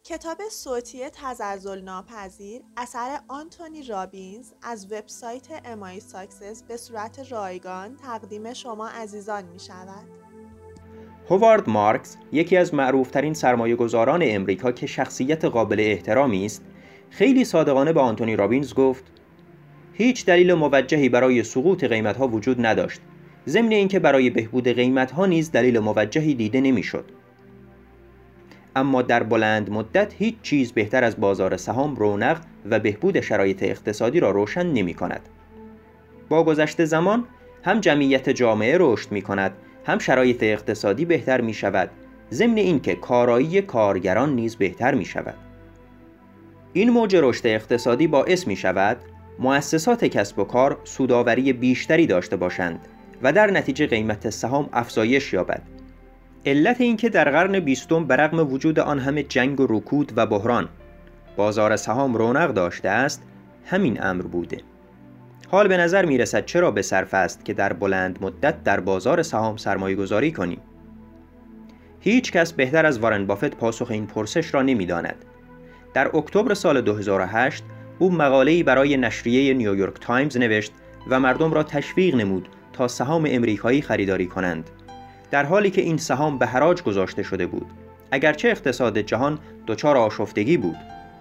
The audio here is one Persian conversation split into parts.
کتاب صوتی تزلزل ناپذیر اثر آنتونی رابینز از وبسایت امای ساکسس به صورت رایگان تقدیم شما عزیزان می شود. هوارد مارکس، یکی از معروفترین سرمایه‌گذاران امریکا که شخصیت قابل احترامی است، خیلی صادقانه به آنتونی رابینز گفت: هیچ دلیل موجهی برای سقوط قیمت‌ها وجود نداشت. ضمن اینکه برای بهبود قیمت‌ها نیز دلیل موجهی دیده نمی‌شد. اما در بلند مدت هیچ چیز بهتر از بازار سهام رونق و بهبود شرایط اقتصادی را روشن نمی‌کند. با گذشت زمان هم جمعیت جامعه رشد می‌کند، هم شرایط اقتصادی بهتر می‌شود، ضمن اینکه کارایی کارگران نیز بهتر می‌شود. این موج رشد اقتصادی باعث می‌شود مؤسسات کسب و کار سودآوری بیشتری داشته باشند و در نتیجه قیمت سهام افزایش یابد. علت اینکه در قرن 20 برغم وجود آن همه جنگ و رکود و بحران بازار سهام رونق داشته است، همین امر بوده. حال به نظر می رسد چرا به صرف است که در بلند مدت در بازار سهام سرمایه گذاری کنیم. هیچ کس بهتر از وارن بافت پاسخ این پرسش را نمی داند. در اکتبر سال 2008 او مقاله‌ای برای نشریه نیویورک تایمز نوشت و مردم را تشویق نمود تا سهام امریکایی خریداری کنند، در حالی که این سهام به حراج گذاشته شده بود، اگرچه اقتصاد جهان دچار آشفتگی بود.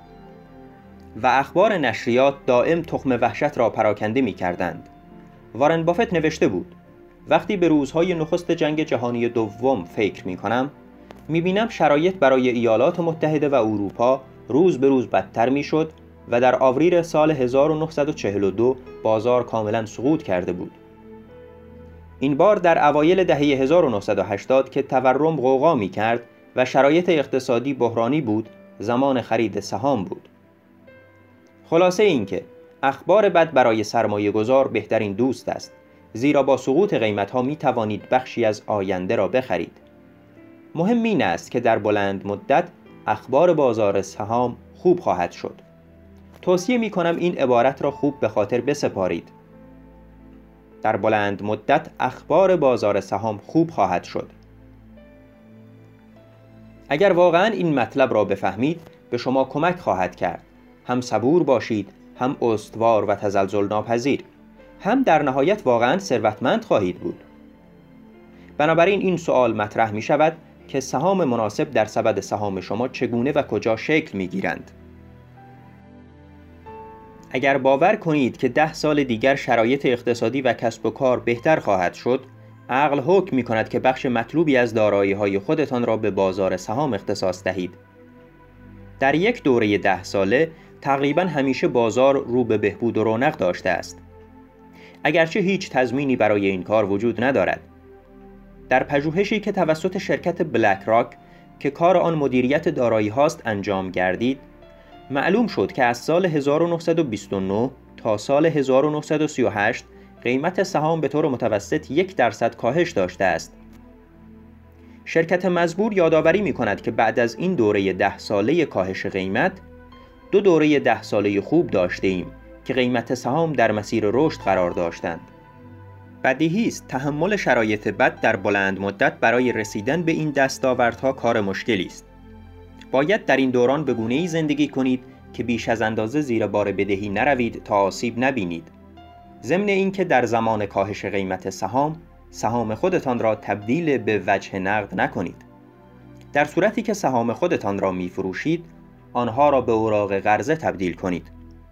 و اخبار نشریات دائم تخم وحشت را پراکنده می کردند. وارن بافت نوشته بود: وقتی به روزهای نخست جنگ جهانی دوم فکر می کنم، می بینم شرایط برای ایالات متحده و اروپا روز به روز بدتر می شد و در آوریل سال 1942 بازار کاملا سقوط کرده بود. این بار در اوایل دهه 1980 که تورم غوغا می کرد و شرایط اقتصادی بحرانی بود، زمان خرید سهام بود. خلاصه این که اخبار بد برای سرمایه گذار بهترین دوست است، زیرا با سقوط قیمت ها می توانید بخشی از آینده را بخرید. مهم این است که در بلند مدت اخبار بازار سهام خوب خواهد شد. توصیه می کنم این عبارت را خوب به خاطر بسپارید. در بلند مدت اخبار بازار سهام خوب خواهد شد. اگر واقعا این مطلب را بفهمید، به شما کمک خواهد کرد. هم صبور باشید، هم استوار و تزلزل ناپذیر، هم در نهایت واقعا ثروتمند خواهید بود. بنابراین این سوال مطرح می شود که سهام مناسب در سبد سهام شما چگونه و کجا شکل می گیرند. اگر باور کنید که 10 سال دیگر شرایط اقتصادی و کسب و کار بهتر خواهد شد، عقل حکم می کند که بخش مطلوبی از دارایی‌های خودتان را به بازار سهام اختصاص دهید. در یک دوره 10 ساله تقریباً همیشه بازار رو به بهبود و رونق داشته است، اگرچه هیچ تضمینی برای این کار وجود ندارد. در پژوهشی که توسط شرکت بلک راک که کار آن مدیریت دارایی هاست انجام گردید، معلوم شد که از سال 1929 تا سال 1938 قیمت سهام به طور متوسط 1% کاهش داشته است. شرکت مزبور یادآوری می کند که بعد از این دوره 10 ساله کاهش قیمت، 2 دوره 10 ساله خوب داشته ایم که قیمت سهام در مسیر رشد قرار داشتند. بدیهی است تحمل شرایط بد در بلند مدت برای رسیدن به این دستاوردها کار مشکلی است. باید در این دوران به گونه‌ای زندگی کنید که بیش از اندازه زیر بار بدهی نروید تا آسیب نبینید. ضمن اینکه در زمان کاهش قیمت سهام خودتان را تبدیل به وجه نقد نکنید. در صورتی که سهام خودتان را می‌فروشید، آنها را به اوراق قرضه تبدیل کنید.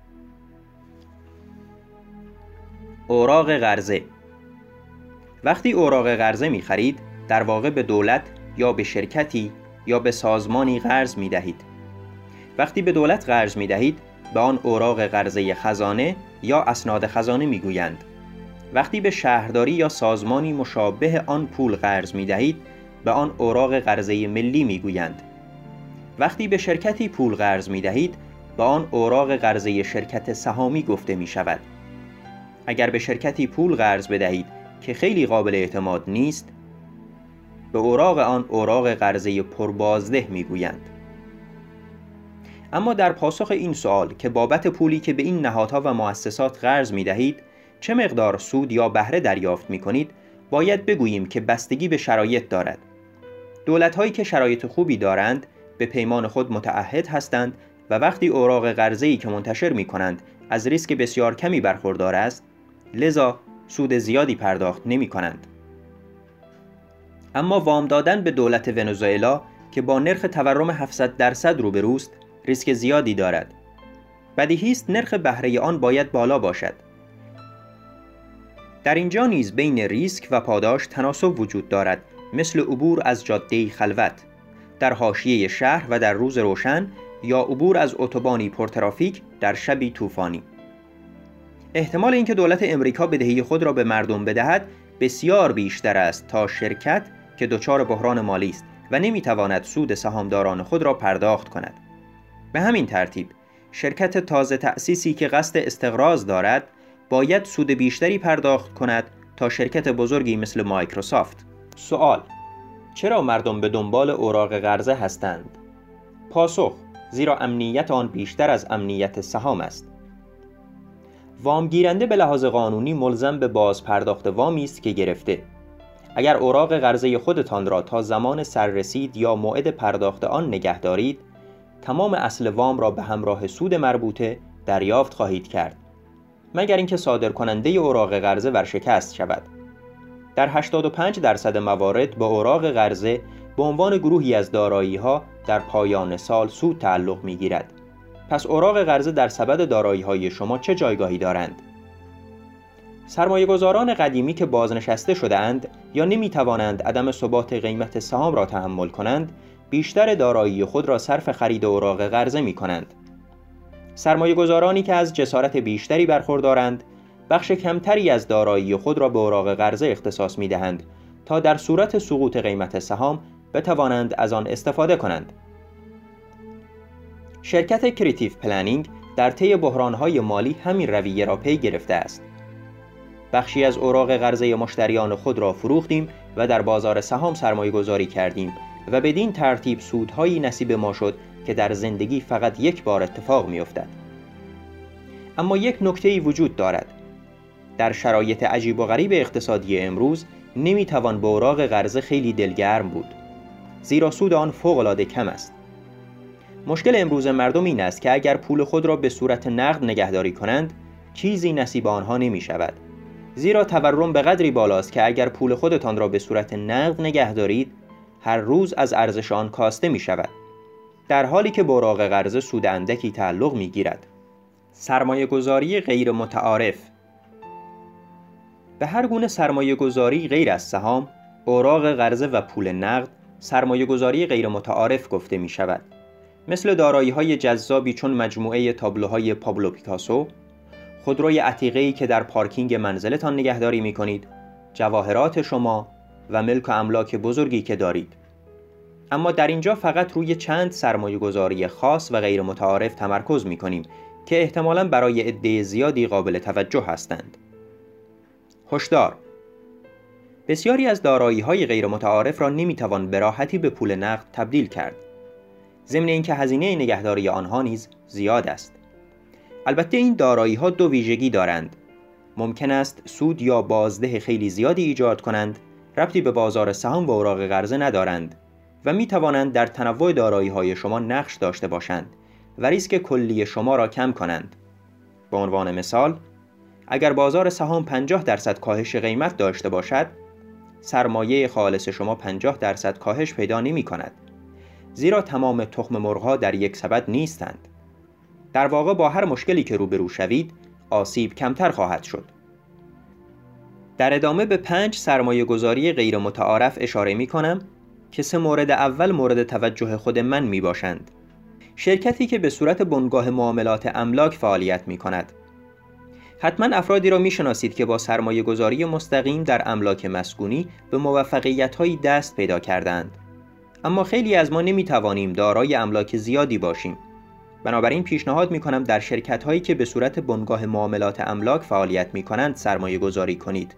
اوراق قرضه. وقتی اوراق قرضه می‌خرید، در واقع به دولت یا به شرکتی یا به سازمانی قرض می‌دهید. وقتی به دولت قرض می‌دهید، به آن اوراق قرضه خزانه یا اسناد خزانه می‌گویند. وقتی به شهرداری یا سازمانی مشابه آن پول قرض می‌دهید، به آن اوراق قرضه ملی می‌گویند. وقتی به شرکتی پول قرض می‌دهید، به آن اوراق قرضه شرکت سهامی گفته می‌شود. اگر به شرکتی پول قرض بدهید که خیلی قابل اعتماد نیست، به اوراق آن اوراق قرضه پربازده می‌گویند. اما در پاسخ این سوال که بابت پولی که به این نهادها و مؤسسات قرض می‌دهید چه مقدار سود یا بهره دریافت می‌کنید، باید بگوییم که بستگی به شرایط دارد. دولت‌هایی که شرایط خوبی دارند به پیمان خود متعهد هستند و وقتی اوراق قرضه‌ای که منتشر می‌کنند از ریسک بسیار کمی برخوردار است، لذا سود زیادی پرداخت نمی‌کنند. اما وام دادن به دولت ونزوئلا که با نرخ تورم 700% روبروست، ریسک زیادی دارد. بدیهی است نرخ بهره آن باید بالا باشد. در اینجا نیز بین ریسک و پاداش تناسب وجود دارد، مثل عبور از جاده خلوت در حاشیه شهر و در روز روشن یا عبور از اتوبانی پرترافیک در شبی طوفانی. احتمال اینکه دولت امریکا بدهی خود را به مردم بدهد بسیار بیشتر است تا شرکت که دچار بحران مالی است و نمیتواند سود سهامداران خود را پرداخت کند. به همین ترتیب شرکت تازه تأسیسی که قصد استقراض دارد باید سود بیشتری پرداخت کند تا شرکت بزرگی مثل مایکروسافت. سوال: چرا مردم به دنبال اوراق قرضه هستند؟ پاسخ: زیرا امنیت آن بیشتر از امنیت سهام است. وام گیرنده به لحاظ قانونی ملزم به باز پرداخت وامی است که گرفته. اگر اوراق قرضه خودتان را تا زمان سررسید یا موعد پرداخت آن نگه دارید، تمام اصل وام را به همراه سود مربوطه دریافت خواهید کرد، مگر اینکه صادرکننده اوراق قرضه ورشکست شود. در 85% موارد به اوراق قرضه به عنوان گروهی از دارایی‌ها در پایان سال سود تعلق می‌گیرد. پس اوراق قرضه در سبد دارایی‌های شما چه جایگاهی دارند؟ سرمایه‌گذاران قدیمی که بازنشسته شده‌اند یا نمی‌توانند عدم ثبات قیمت سهام را تحمل کنند، بیشتر دارایی خود را صرف خرید اوراق قرضه می‌کنند. سرمایه‌گذارانی که از جسارت بیشتری برخوردارند، بخش کمتری از دارایی خود را به اوراق قرضه اختصاص می‌دهند تا در صورت سقوط قیمت سهام بتوانند از آن استفاده کنند. شرکت کریتیو پلنینگ در طی بحران‌های مالی همین رویه را پی گرفته است. بخشی از اوراق قرضه مشتریان خود را فروختیم و در بازار سهام سرمایه‌گذاری کردیم و بدین ترتیب سودهایی نصیب ما شد که در زندگی فقط یک بار اتفاق می‌افتد. اما یک نکته‌ای وجود دارد. در شرایط عجیب و غریب اقتصادی امروز نمی‌توان به اوراق قرضه خیلی دلگرم بود، زیرا سود آن فوق‌العاده کم است. مشکل امروز مردم این است که اگر پول خود را به صورت نقد نگهداری کنند، چیزی نصیب آنها نمی‌شود. زیرا تورم به قدری بالاست که اگر پول خودتان را به صورت نقد نگه دارید، هر روز از ارزش آن کاسته می‌شود، در حالی که به اوراق قرضه سود اندکی تعلق می‌گیرد. سرمایه‌گذاری غیر متعارف. به هر گونه سرمایه‌گذاری غیر از سهام، اوراق قرضه و پول نقد سرمایه‌گذاری غیر متعارف گفته می‌شود. مثل دارایی‌های جذابی چون مجموعه تابلوهای پابلو پیکاسو، خودروی عتیقه‌ای که در پارکینگ منزلتان نگهداری می‌کنید، جواهرات شما و ملک و املاک بزرگی که دارید. اما در اینجا فقط روی چند سرمایه‌گذاری خاص و غیر متعارف تمرکز می‌کنیم که احتمالاً برای عده زیادی قابل توجه هستند. هشدار: بسیاری از دارایی‌های غیر متعارف را نمی‌توان به راحتی به پول نقد تبدیل کرد، ضمن اینکه هزینه نگهداری آنها نیز زیاد است. البته این دارایی‌ها دو ویژگی دارند. ممکن است سود یا بازده خیلی زیادی ایجاد کنند، ربطی به بازار سهام و اوراق قرضه ندارند و می‌توانند در تنوع دارایی‌های شما نقش داشته باشند و ریسک کلی شما را کم کنند. به عنوان مثال، اگر بازار سهام 50% کاهش قیمت داشته باشد، سرمایه خالص شما 50% کاهش پیدا نمی‌کند، زیرا تمام تخم مرغ‌ها در یک سبد نیستند. در واقع با هر مشکلی که روبرو شوید، آسیب کمتر خواهد شد. در ادامه به 5 سرمایه‌گذاری غیر متعارف اشاره می‌کنم که 3 مورد اول مورد توجه خود من میباشند. شرکتی که به صورت بنگاه معاملات املاک فعالیت می‌کند. حتما افرادی را می‌شناسید که با سرمایه‌گذاری مستقیم در املاک مسکونی به موفقیت‌هایی دست پیدا کردند. اما خیلی از ما نمی‌توانیم دارای املاک زیادی باشیم. بنابراین پیشنهاد می‌کنم در شرکت‌هایی که به صورت بنگاه معاملات املاک فعالیت می‌کنند سرمایه‌گذاری کنید.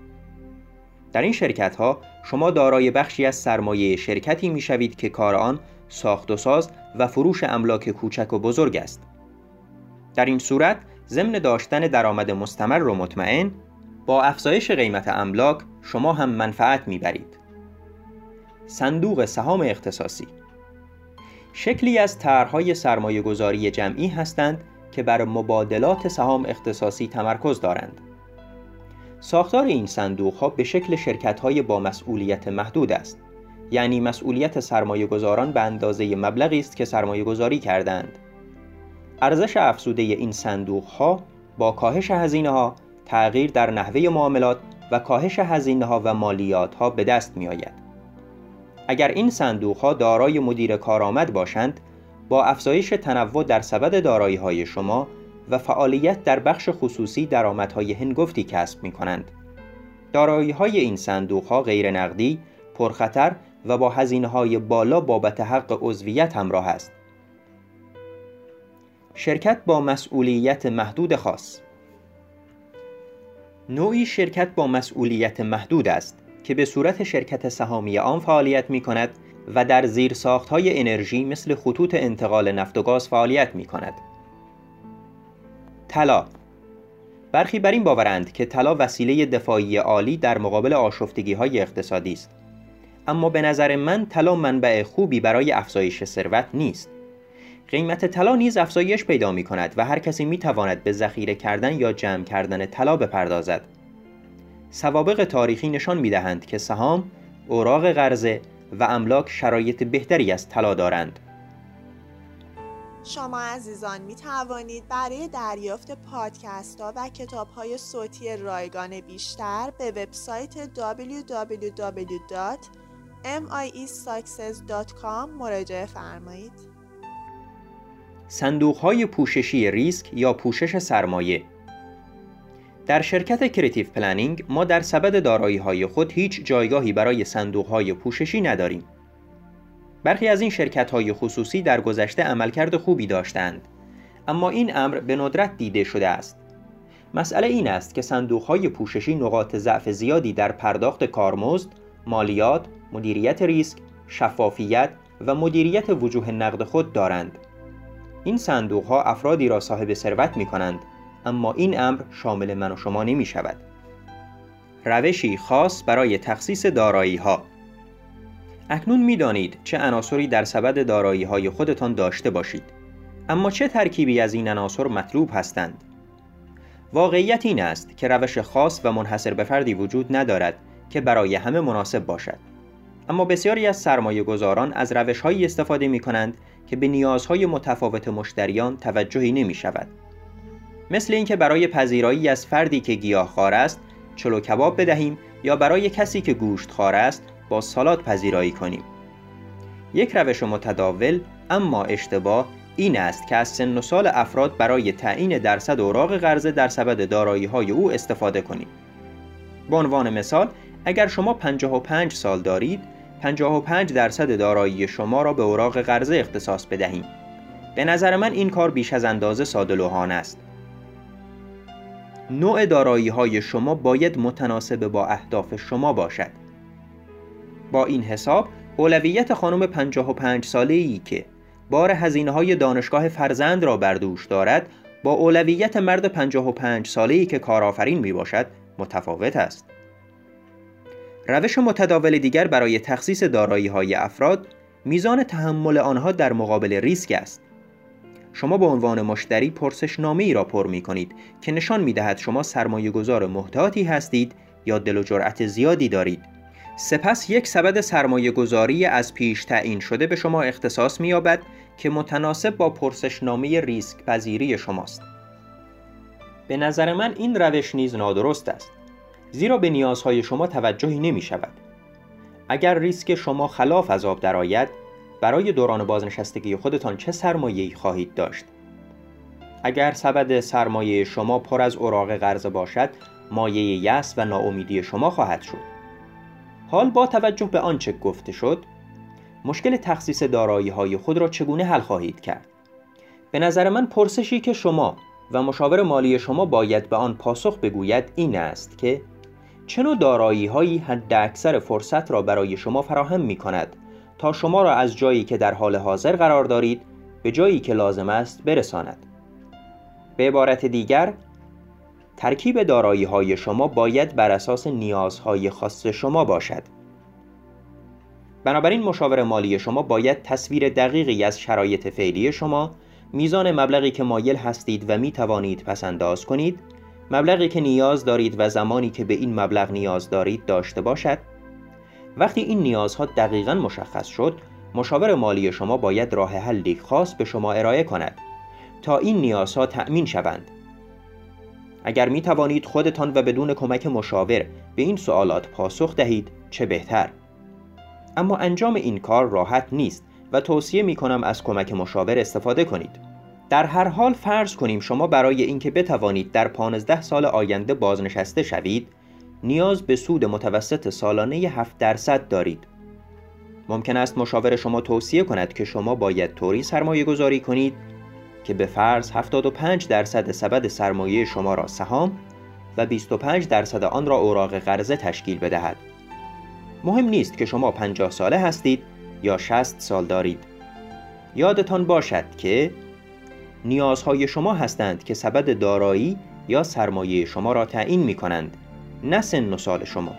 در این شرکت‌ها شما دارای بخشی از سرمایه شرکتی می‌شوید که کار آن ساخت و ساز و فروش املاک کوچک و بزرگ است. در این صورت ضمن داشتن درآمد مستمر و مطمئن، با افزایش قیمت املاک شما هم منفعت می‌برید. صندوق سهام اختصاصی. شکلی از طرح‌های سرمایه‌گذاری جمعی هستند که بر مبادلات سهام اختصاصی تمرکز دارند. ساختار این صندوق‌ها به شکل شرکت‌های با مسئولیت محدود است، یعنی مسئولیت سرمایه‌گذاران به اندازه مبلغی است که سرمایه‌گذاری کردند. ارزش افزوده این صندوق‌ها با کاهش هزینه‌ها، تغییر در نحوه معاملات و کاهش هزینه‌ها و مالیات‌ها به دست می‌آید. اگر این صندوق‌ها دارای مدیر کارآمد باشند، با افزایش تنوع در سبد دارایی‌های شما و فعالیت در بخش خصوصی درآمدهای هنگفتی کسب می‌کنند. دارایی‌های این صندوق‌ها غیر نقدی، پرخطر و با هزینه‌های بالا بابت حق عضویت همراه است. شرکت با مسئولیت محدود خاص نوعی شرکت با مسئولیت محدود است که به صورت شرکت سهامی عام فعالیت می‌کند و در زیرساخت‌های انرژی مثل خطوط انتقال نفت و گاز فعالیت می‌کند. طلا. برخی بر این باورند که طلا وسیله دفاعی عالی در مقابل آشفتگی‌های اقتصادی است. اما به نظر من طلا منبع خوبی برای افزایش ثروت نیست. قیمت طلا نیز افزایش پیدا می‌کند و هر کسی می‌تواند به ذخیره کردن یا جمع کردن طلا بپردازد. سوابق تاریخی نشان می‌دهند که سهام، اوراق قرضه و املاک شرایط بهتری از طلا دارند. شما عزیزان می توانید برای دریافت پادکست ها و کتاب های صوتی رایگان بیشتر به وبسایت www.miesuccess.com مراجعه فرمایید. صندوق های پوششی ریسک یا پوشش سرمایه. در شرکت کریتیو پلنینگ ما در سبد دارایی های خود هیچ جایگاهی برای صندوق های پوششی نداریم. برخی از این شرکت‌های خصوصی در گذشته عملکرد خوبی داشتند، اما این امر به ندرت دیده شده است. مسئله این است که صندوق‌های پوششی نقاط ضعف زیادی در پرداخت کارمزد، مالیات، مدیریت ریسک، شفافیت و مدیریت وجوه نقد خود دارند. این صندوق‌ها افرادی را صاحب ثروت می‌کنند، اما این امر شامل من و شما نمی‌شود. روشی خاص برای تخصیص دارایی‌ها. اکنون می‌دانید چه عناصری در سبد دارایی‌های خودتان داشته باشید، اما چه ترکیبی از این عناصر مطلوب هستند؟ واقعیت این است که روش خاص و منحصر به فردی وجود ندارد که برای همه مناسب باشد، اما بسیاری از سرمایه‌گذاران از روش‌هایی استفاده می‌کنند که به نیازهای متفاوت مشتریان توجهی نمی‌شود. مثل اینکه برای پذیرایی از فردی که گیاهخوار است، چلو کباب بدهیم یا برای کسی که گوشتخوار است، با سالاد پذیرایی کنیم. یک روش متداول اما اشتباه این است که از سن و سال افراد برای تعیین درصد اوراق قرضه در سبد دارایی‌های او استفاده کنیم. به عنوان مثال، اگر شما 55 سال دارید، 55% دارایی شما را به اوراق قرضه اختصاص بدهیم. به نظر من این کار بیش از اندازه ساده‌لوحانه است. نوع دارایی‌های شما باید متناسب با اهداف شما باشد. با این حساب، اولویت خانم 55 ساله‌ای که بار هزینه‌های دانشگاه فرزند را بر دوش دارد، با اولویت مرد 55 ساله‌ای که کارآفرین میباشد متفاوت است. روش متداول دیگر برای تخصیص دارایی‌های افراد، میزان تحمل آنها در مقابل ریسک است. شما به عنوان مشتری پرسشنامه‌ای را پر می‌کنید که نشان می‌دهد شما سرمایه‌گذار محتاطی هستید یا دل و جرأت زیادی دارید. سپس یک سبد سرمایه‌گذاری از پیش تعیین شده به شما اختصاص می‌یابد که متناسب با پرسشنامه ریسک پذیری شماست. به نظر من این روش نیز نادرست است، زیرا به نیازهای شما توجهی نمی‌شود. اگر ریسک شما خلاف از آب درآید، برای دوران بازنشستگی خودتان چه سرمایه‌ای خواهید داشت؟ اگر سبد سرمایه شما پر از اوراق قرضه باشد، مایه یأس و ناامیدی شما خواهد شد. حال با توجه به آنچه گفته شد، مشکل تخصیص دارایی‌های خود را چگونه حل خواهید کرد؟ به نظر من پرسشی که شما و مشاور مالی شما باید به آن پاسخ بگوید این است که چه نوع دارایی‌هایی حداکثر فرصت را برای شما فراهم می‌کند تا شما را از جایی که در حال حاضر قرار دارید به جایی که لازم است برساند. به عبارت دیگر، ترکیب دارایی‌های شما باید بر اساس نیازهای خاص شما باشد. بنابراین مشاور مالی شما باید تصویر دقیقی از شرایط فعلی شما، میزان مبلغی که مایل هستید و می توانید پس‌انداز کنید، مبلغی که نیاز دارید و زمانی که به این مبلغ نیاز دارید داشته باشد. وقتی این نیازها دقیقاً مشخص شد، مشاور مالی شما باید راه حلی خاص به شما ارائه کند تا این نیازها تأمین شوند. اگر می توانید خودتان و بدون کمک مشاور به این سوالات پاسخ دهید چه بهتر. اما انجام این کار راحت نیست و توصیه می کنم از کمک مشاور استفاده کنید. در هر حال فرض کنیم شما برای اینکه بتوانید در 15 سال آینده بازنشسته شوید، نیاز به سود متوسط سالانه 7% دارید. ممکن است مشاور شما توصیه کند که شما باید طوری سرمایه گذاری کنید که به فرض 75% سبد سرمایه شما را سهام و 25% آن را اوراق قرضه تشکیل بدهد. مهم نیست که شما 50 ساله هستید یا 60 سال دارید. یادتان باشد که نیازهای شما هستند که سبد دارایی یا سرمایه شما را تعیین می کنند، نه سن و سال شما.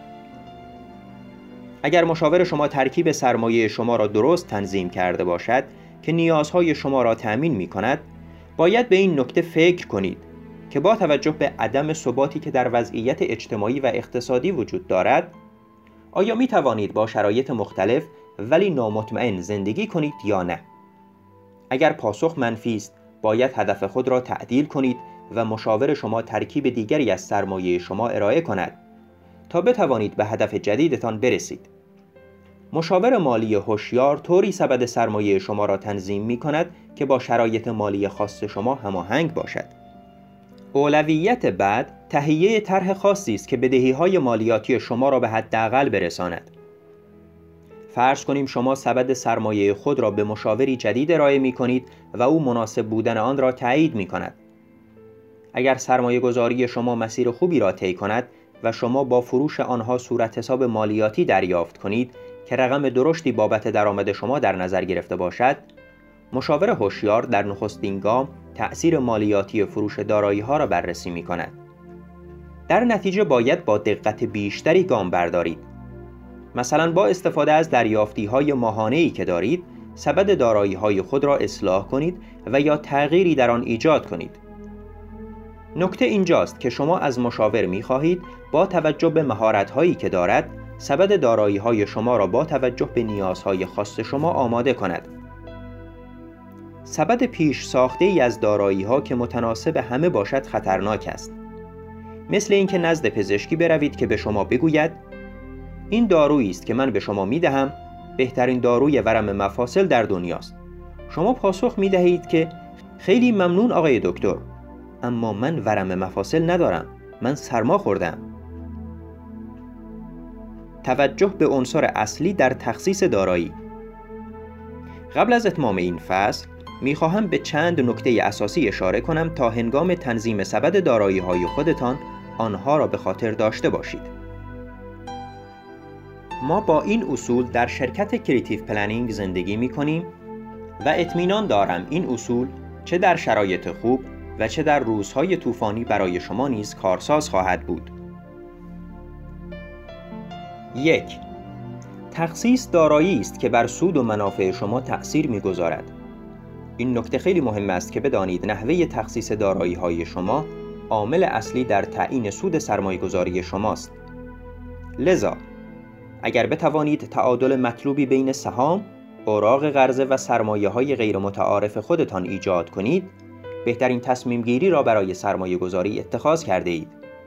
اگر مشاور شما ترکیب سرمایه شما را درست تنظیم کرده باشد که نیازهای شما را تأمین می کند، باید به این نکته فکر کنید که با توجه به عدم ثباتی که در وضعیت اجتماعی و اقتصادی وجود دارد، آیا می توانید با شرایط مختلف ولی نامطمئن زندگی کنید یا نه؟ اگر پاسخ منفی است، باید هدف خود را تعدیل کنید و مشاور شما ترکیب دیگری از سرمایه شما ارائه کند تا بتوانید به هدف جدیدتان برسید. مشاور مالی هوشیار طوری سبد سرمایه شما را تنظیم می کند که با شرایط مالی خاص شما هماهنگ باشد. اولویت بعد تهیه طرح خاصی است که بدهی‌های مالیاتی شما را به حداقل برساند. فرض کنیم شما سبد سرمایه خود را به مشاوری جدید ارائه می کنید و او مناسب بودن آن را تایید می کند. اگر سرمایه گذاری شما مسیر خوبی را طی کند و شما با فروش آنها صورت حساب مالیاتی دریافت کنید که رقم درشتی بابت درآمد شما در نظر گرفته باشد، مشاور هوشیار در نخستین گام تأثیر مالیاتی فروش دارایی‌ها را بررسی می کند. در نتیجه باید با دقت بیشتری گام بردارید. مثلا با استفاده از دریافتی‌های ماهانه‌ای که دارید، سبد دارایی‌های خود را اصلاح کنید و یا تغییری در آن ایجاد کنید. نکته اینجاست که شما از مشاور می‌خواهید با توجه به مهارت‌هایی که دارد، سبد دارایی‌های شما را با توجه به نیازهای خاص شما آماده کند. سبد پیش ساخته‌ای از دارایی‌ها که متناسب همه باشد خطرناک است. مثل اینکه نزد پزشکی بروید که به شما بگوید این دارویی است که من به شما می‌دهم، بهترین داروی ورم مفاصل در دنیاست. شما پاسخ می‌دهید که خیلی ممنون آقای دکتر، اما من ورم مفاصل ندارم، من سرما خوردم. توجه به عنصر اصلی در تخصیص دارایی. قبل از اتمام این فصل می‌خواهم به چند نکته اساسی اشاره کنم تا هنگام تنظیم سبد دارایی‌های خودتان آنها را به خاطر داشته باشید. ما با این اصول در شرکت کریتیو پلنینگ زندگی می‌کنیم و اطمینان دارم این اصول چه در شرایط خوب و چه در روزهای طوفانی برای شما نیز کارساز خواهد بود. 1. تخصیص دارایی است که بر سود و منافع شما تأثیر می‌گذارد. این نکته خیلی مهم است که بدانید نحوه تخصیص دارایی‌های شما عامل اصلی در تعیین سود سرمایه‌گذاری شماست. لذا اگر بتوانید تعادل مطلوبی بین سهام، اوراق قرضه و سرمایه‌های غیر متعارف خودتان ایجاد کنید، بهترین تصمیم گیری را برای سرمایه گذاری اتخاذ کرده اید.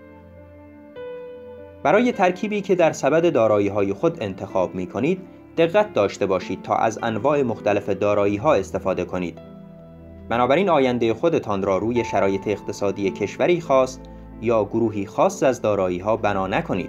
برای ترکیبی که در سبد دارایی‌های خود انتخاب می کنید، دقت داشته باشید تا از انواع مختلف دارایی‌ها استفاده کنید. بنابراین آینده خودتان را روی شرایط اقتصادی کشوری خاص یا گروهی خاص از دارایی‌ها بنا نکنید.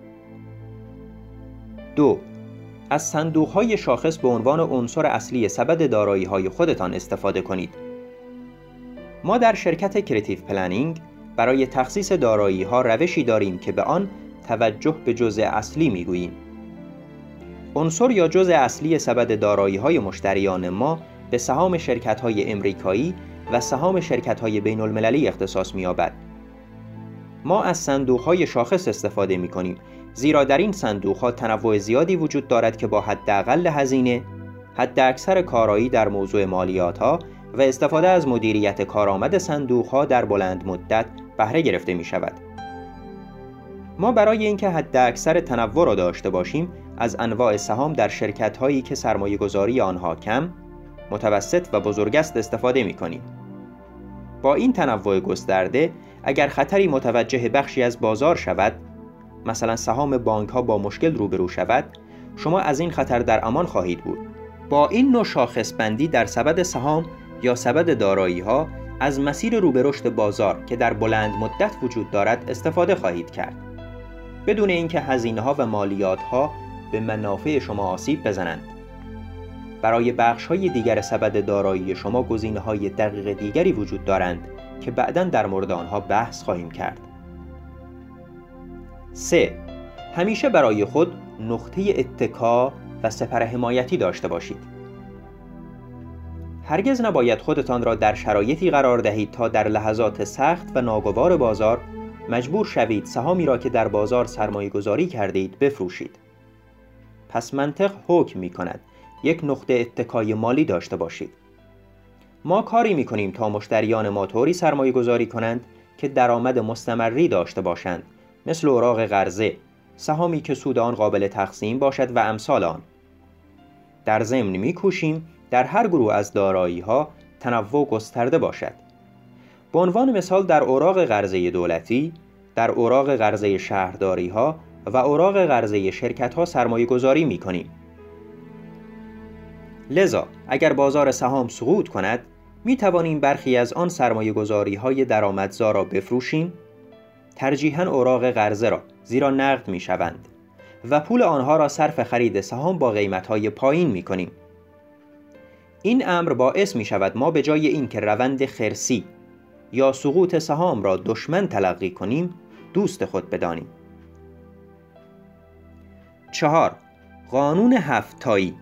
2. از صندوق‌های شاخص به عنوان عنصر اصلی سبد دارایی‌های خودتان استفاده کنید. ما در شرکت کریتیو پلنینگ برای تخصیص دارایی‌ها روشی داریم که به آن توجه به جزء اصلی می‌گوییم. عنصر یا جزء اصلی سبد دارایی‌های مشتریان ما به سهام شرکت‌های امریکایی و سهام شرکت‌های بین‌المللی اختصاص می‌یابد. ما از صندوق‌های شاخص استفاده می‌کنیم زیرا در این صندوق‌ها تنوع زیادی وجود دارد که با حداقل هزینه، حداکثر کارایی در موضوع مالیات‌ها و استفاده از مدیریت کارآمد صندوق‌ها در بلند مدت بهره گرفته می‌شود. ما برای اینکه حداکثر تنوع را داشته باشیم، از انواع سهام در شرکت‌هایی که سرمایه‌گذاری آنها کم، متوسط و بزرگ است استفاده می‌کنیم. با این تنوع گسترده، اگر خطری متوجه بخشی از بازار شود، مثلا سهام بانک‌ها با مشکل روبرو شود، شما از این خطر در امان خواهید بود. با این نوع شاخص بندی در سبد سهام یا سبد دارایی‌ها از مسیر رو به رشد بازار که در بلند مدت وجود دارد استفاده خواهید کرد، بدون اینکه هزینه‌ها و مالیات‌ها به منافع شما آسیب بزنند. برای بخش‌های دیگر سبد دارایی شما گزینه‌های دقیق دیگری وجود دارند که بعداً در مورد آنها بحث خواهیم کرد. 3. همیشه برای خود نقطه اتکا و سپر حمایتی داشته باشید. هرگز نباید خودتان را در شرایطی قرار دهید تا در لحظات سخت و ناگوار بازار مجبور شوید سهامی را که در بازار سرمایه گذاری کرده اید بفروشید. پس منطق حکم می کند یک نقطه اتکای مالی داشته باشید. ما کاری می کنیم تا مشتریان ما طوری سرمایه گذاری کنند که درآمد مستمری داشته باشند، مثل اوراق قرضه، سهامی که سود آن قابل تقسیم باشد و امثال آن. در ضمن می کوشیم در هر گروه از دارایی‌ها تنوع گسترده باشد. به عنوان مثال در اوراق قرضه دولتی، در اوراق قرضه شهرداری‌ها و اوراق قرضه شرکت‌ها سرمایه گذاری می کنیم. لذا اگر بازار سهام سقوط کند، می توانیم برخی از آن سرمایه گذاری‌های درآمدزا را بفروشیم، ترجیحاً اوراق قرضه را، زیرا نقد می شوند، و پول آنها را صرف خرید سهام با قیمت‌های پایین می کنیم. این امر باعث می شود ما به جای اینکه روند خرسی یا سقوط سهام را دشمن تلقی کنیم، دوست خود بدانیم. 4. قانون 7 تایی.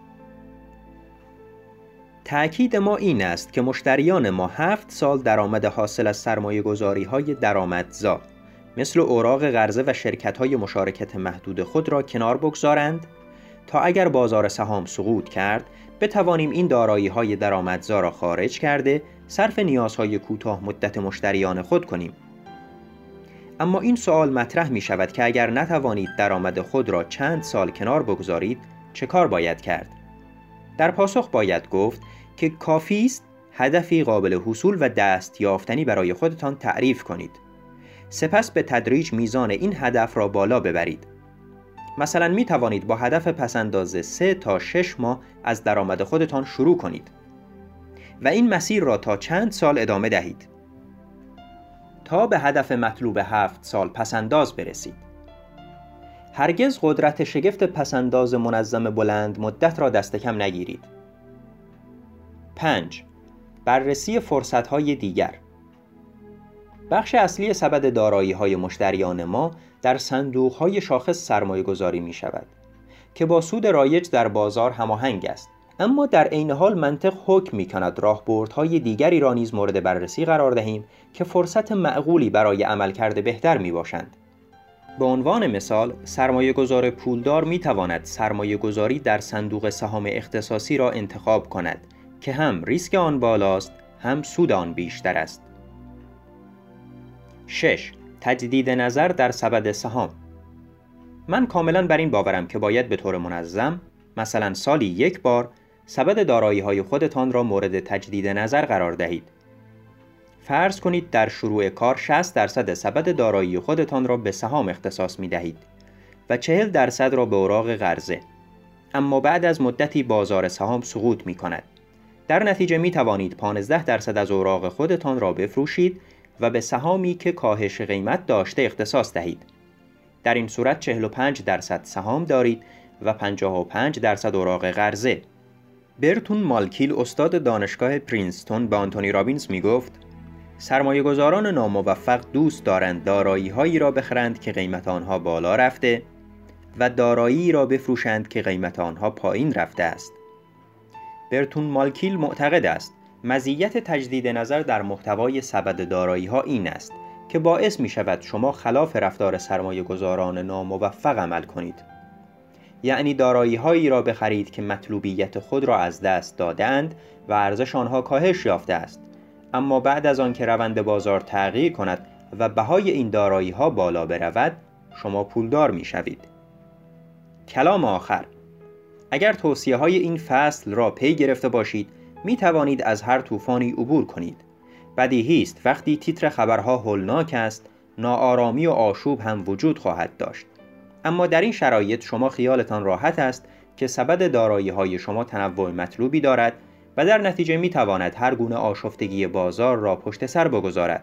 تأکید ما این است که مشتریان ما 7 سال درآمد حاصل از سرمایه‌گذاری‌های درآمدزا مثل اوراق قرضه و شرکت‌های مشارکت محدود خود را کنار بگذارند تا اگر بازار سهام سقوط کرد بتوانیم این دارایی‌های درآمدزا را خارج کرده صرف نیازهای کوتاه مدت مشتریان خود کنیم. اما این سوال مطرح می شود که اگر نتوانید درآمد خود را چند سال کنار بگذارید چه کار باید کرد؟ در پاسخ باید گفت که کافی است هدفی قابل حصول و دست یافتنی برای خودتان تعریف کنید. سپس به تدریج میزان این هدف را بالا ببرید. مثلا می توانید با هدف پس‌انداز 3 تا 6 ماه از درآمد خودتان شروع کنید و این مسیر را تا چند سال ادامه دهید تا به هدف مطلوب 7 سال پس‌انداز برسید. هرگز قدرت شگفت پس‌انداز منظم بلند مدت را دست کم نگیرید. 5. بررسی فرصت‌های دیگر. بخش اصلی سبد دارایی‌های مشتریان ما در صندوق‌های شاخص سرمایه‌گذاری می‌شود که با سود رایج در بازار هماهنگ است، اما در عین حال منطق حکم می‌کند راهبردهای دیگری را نیز مورد بررسی قرار دهیم که فرصت معقولی برای عملکرد بهتر می‌باشند. به عنوان مثال، سرمایه‌گذار پولدار می‌تواند سرمایه‌گذاری در صندوق سهام اختصاصی را انتخاب کند که هم ریسک آن بالاست، هم سود آن بیشتر است. 6. تجدید نظر در سبد سهام. من کاملاً بر این باورم که باید به طور منظم، مثلا سالی 1 بار، سبد دارایی‌های خودتان را مورد تجدید نظر قرار دهید. فرض کنید در شروع کار 60% سبد دارایی خودتان را به سهام اختصاص می‌دهید و 40% را به اوراق قرضه. اما بعد از مدتی بازار سهام سقوط می‌کند. در نتیجه می‌توانید 15% از اوراق خودتان را بفروشید و به سهامی که کاهش قیمت داشته اختصاص دهید. در این صورت 45% سهام دارید و 55% اوراق قرضه. برتون مالکیل، استاد دانشگاه پرینستون، به آنتونی رابینز میگفت: سرمایه‌گذاران ناموفق دوست دارند دارایی‌هایی را بخرند که قیمت آنها بالا رفته و دارایی را بفروشند که قیمت آنها پایین رفته است. برتون مالکیل معتقد است مزیت تجدید نظر در محتوای سبد دارایی‌ها این است که باعث می شود شما خلاف رفتار سرمایه گذاران ناموفق عمل کنید. یعنی دارایی هایی را بخرید که مطلوبیت خود را از دست دادند و ارزش آنها کاهش یافته است، اما بعد از آن که روند بازار تغییر کند و بهای این دارایی ها بالا برود، شما پولدار می شوید. کلام آخر: اگر توصیه های این فصل را پی گرفته باشید، می توانید از هر طوفانی عبور کنید. بدیهی است وقتی تیتر خبرها هولناک است، ناآرامی و آشوب هم وجود خواهد داشت. اما در این شرایط شما خیالتان راحت است که سبد دارایی‌های شما تنوع مطلوبی دارد و در نتیجه می تواند هر گونه آشفتگی بازار را پشت سر بگذارد.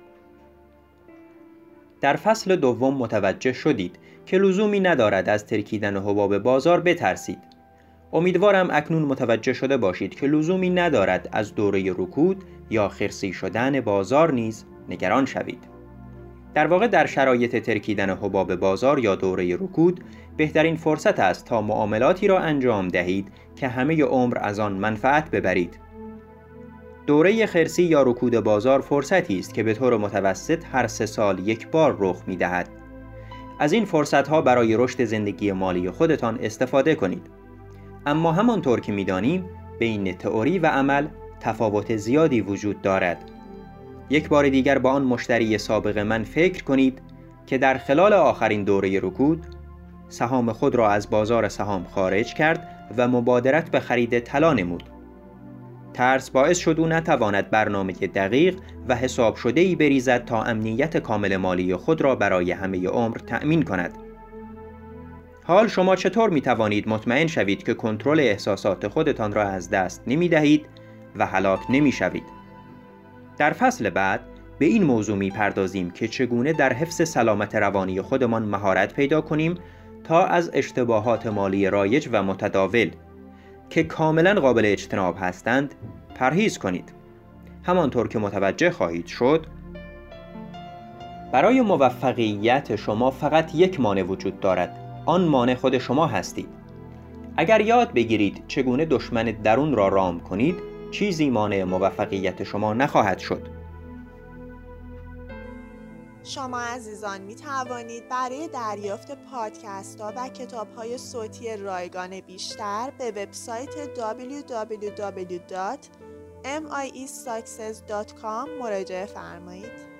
در فصل دوم متوجه شدید که لزومی ندارد از ترکیدن حباب بازار بترسید. امیدوارم اکنون متوجه شده باشید که لزومی ندارد از دوره رکود یا خرسی شدن بازار نیز نگران شوید. در واقع در شرایط ترکیدن حباب بازار یا دوره رکود بهترین فرصت است تا معاملاتی را انجام دهید که همه عمر از آن منفعت ببرید. دوره خرسی یا رکود بازار فرصتی است که به طور متوسط هر 3 سال یک بار رخ می‌دهد. از این فرصت‌ها برای رشد زندگی مالی خودتان استفاده کنید. اما همانطور که می‌دانیم بین تئوری و عمل تفاوت زیادی وجود دارد. یک بار دیگر با آن مشتری سابق من فکر کنید که در خلال آخرین دوره رکود سهام خود را از بازار سهام خارج کرد و مبادرت به خرید طلا نمود. ترس باعث شد او نتواند برنامه دقیق و حساب شده‌ای بریزد تا امنیت کامل مالی خود را برای همه عمر تأمین کند. حال شما چطور می توانید مطمئن شوید که کنترل احساسات خودتان را از دست نمی دهید و هلاک نمی شوید؟ در فصل بعد به این موضوع می پردازیم که چگونه در حفظ سلامت روانی خودمان مهارت پیدا کنیم تا از اشتباهات مالی رایج و متداول که کاملا قابل اجتناب هستند پرهیز کنید. همانطور که متوجه خواهید شد، برای موفقیت شما فقط یک مانع وجود دارد. آن مانع خود شما هستید. اگر یاد بگیرید چگونه دشمن درون را رام کنید، چیزی مانع موفقیت شما نخواهد شد. شما عزیزان می توانید برای دریافت پادکست ها و کتاب های صوتی رایگان بیشتر به وبسایت www.miesuccess.com مراجعه فرمایید.